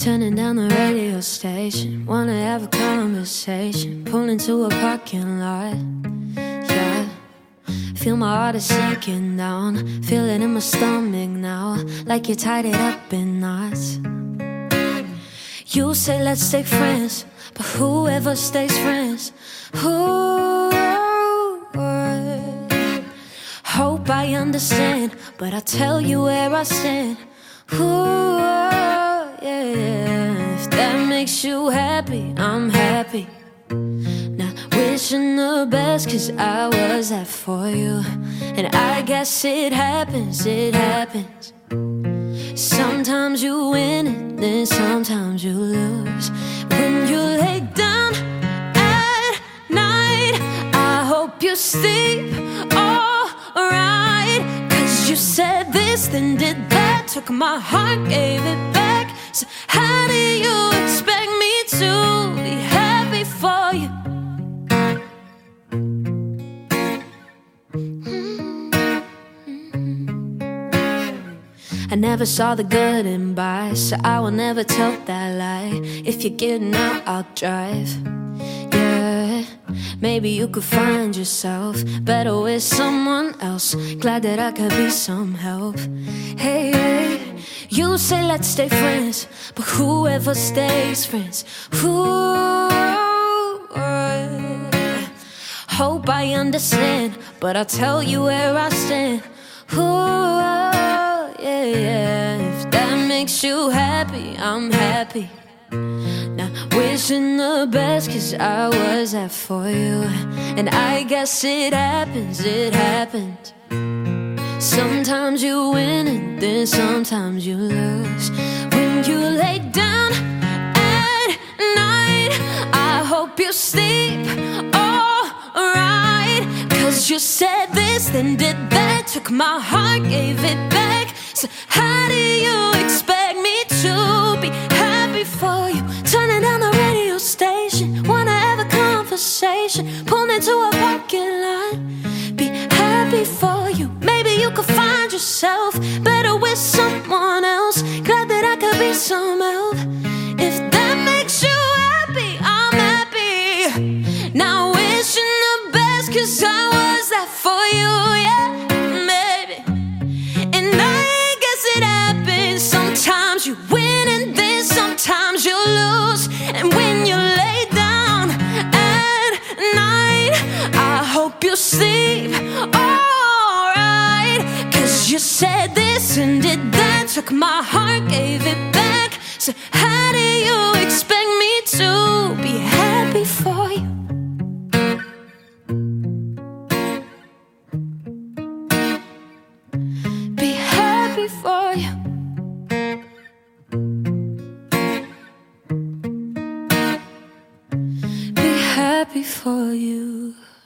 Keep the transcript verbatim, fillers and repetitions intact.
Turning down the radio station, wanna have a conversation. Pull into a parking lot, yeah. Feel my heart is sinking down, feel it in my stomach now, like you tied it up in knots. You say let's stay friends, but whoever stays friends, who? Hope I understand, but I'll tell you where I stand. Ooh, yeah. If that makes you happy, I'm happy. Not wishing the best, cause I was that for you. And I guess it happens, it happens. Sometimes you win it, then sometimes you lose. When you lay down at night, I hope you sleep alright. Cause you said this, then did that, took my heart, gave it back. So how do you expect me to be happy for you? I never saw the good in bye, so I will never tell that lie. If you're getting out, I'll drive. Yeah, maybe you could find yourself better with someone else. Glad that I could be some help. Hey, hey, you say let's stay friends, but whoever stays friends, who? Hope I understand, but I'll tell you where I stand. Ooh, yeah, yeah. If that makes you happy, I'm happy. Not wishing the best, cause I was that for you. And I guess it happens, it happens. Sometimes you win and then sometimes you lose. When you lay down at night, I hope you sleep alright. Cause you said this, then did that, took my heart, gave it back. So how do you expect me to be happy for you? Turning down the radio station, wanna have a conversation. Pull into a parking lot, be happy for you. Maybe you could find yourself better with someone else. Glad that I could be some help. If that makes you happy, I'm happy. Now wishing the best, cause I was that for you, yeah, baby. And I guess it happens. Sometimes you win and then sometimes you lose. And when you lay down at night, I hope you sleep alright. Cause you said this and did that, took my heart, gave it back. So how do you expect me to be happy for you? Be happy for you. Be happy for you.